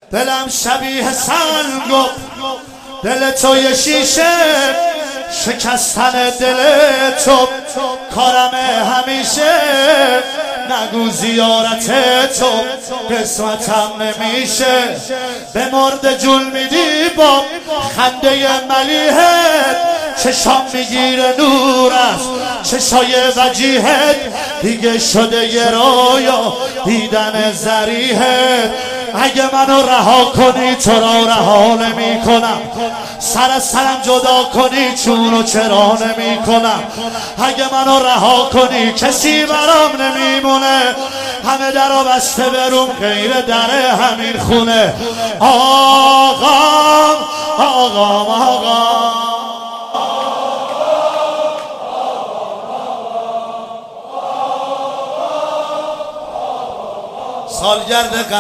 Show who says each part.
Speaker 1: دلم شبیه سنگ و دل تو یه شیشه، شکستن دل تو کارم همیشه. نگو زیارت تو قسمتم نمیشه، به مرد جون میدی با خنده ملیحت. چشام میگیره نور است چشای وجیهت، دیگه شده یه رویا دیدن ذریحت. اگه منو رها کنی تو را رها نمی کنم، سر از سرم جدا کنی چونو چرا نمی کنم. اگه منو رها کنی کسی برام نمیمونه، همه درو بسته بروم غیر در همین خونه. آقام آقام آقام سالگرد